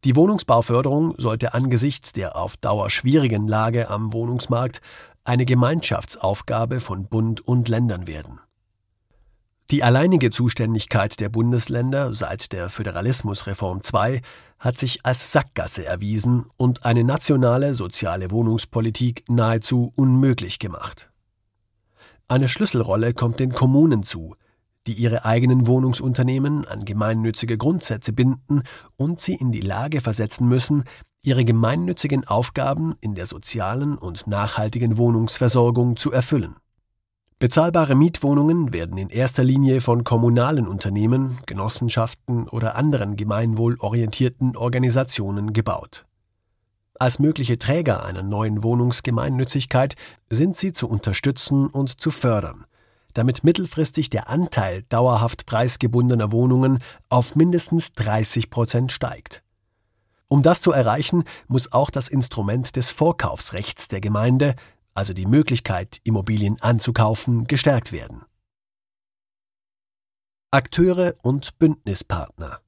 Die Wohnungsbauförderung sollte angesichts der auf Dauer schwierigen Lage am Wohnungsmarkt eine Gemeinschaftsaufgabe von Bund und Ländern werden. Die alleinige Zuständigkeit der Bundesländer seit der Föderalismusreform II hat sich als Sackgasse erwiesen und eine nationale soziale Wohnungspolitik nahezu unmöglich gemacht. Eine Schlüsselrolle kommt den Kommunen zu, die ihre eigenen Wohnungsunternehmen an gemeinnützige Grundsätze binden und sie in die Lage versetzen müssen, ihre gemeinnützigen Aufgaben in der sozialen und nachhaltigen Wohnungsversorgung zu erfüllen. Bezahlbare Mietwohnungen werden in erster Linie von kommunalen Unternehmen, Genossenschaften oder anderen gemeinwohlorientierten Organisationen gebaut. Als mögliche Träger einer neuen Wohnungsgemeinnützigkeit sind sie zu unterstützen und zu fördern, damit mittelfristig der Anteil dauerhaft preisgebundener Wohnungen auf mindestens 30% steigt. Um das zu erreichen, muss auch das Instrument des Vorkaufsrechts der Gemeinde, also die Möglichkeit, Immobilien anzukaufen, gestärkt werden. Akteure und Bündnispartner.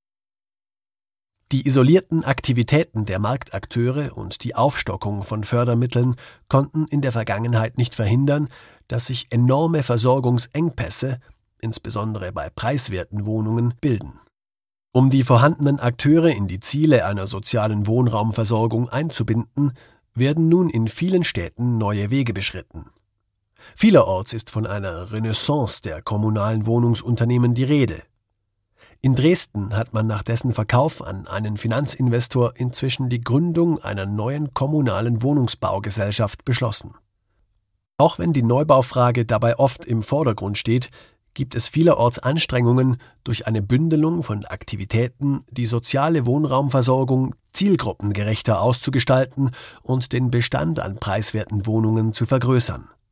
Die isolierten Aktivitäten der Marktakteure und die Aufstockung von Fördermitteln konnten in der Vergangenheit nicht verhindern, dass sich enorme Versorgungsengpässe, insbesondere bei preiswerten Wohnungen, bilden. Um die vorhandenen Akteure in die Ziele einer sozialen Wohnraumversorgung einzubinden, werden nun in vielen Städten neue Wege beschritten. Vielerorts ist von einer Renaissance der kommunalen Wohnungsunternehmen die Rede. In Dresden hat man nach dessen Verkauf an einen Finanzinvestor inzwischen die Gründung einer neuen kommunalen Wohnungsbaugesellschaft beschlossen. Auch wenn die Neubaufrage dabei oft im Vordergrund steht, gibt es vielerorts Anstrengungen, durch eine Bündelung von Aktivitäten die soziale Wohnraumversorgung zielgruppengerechter auszugestalten und den Bestand an preiswerten Wohnungen zu vergrößern.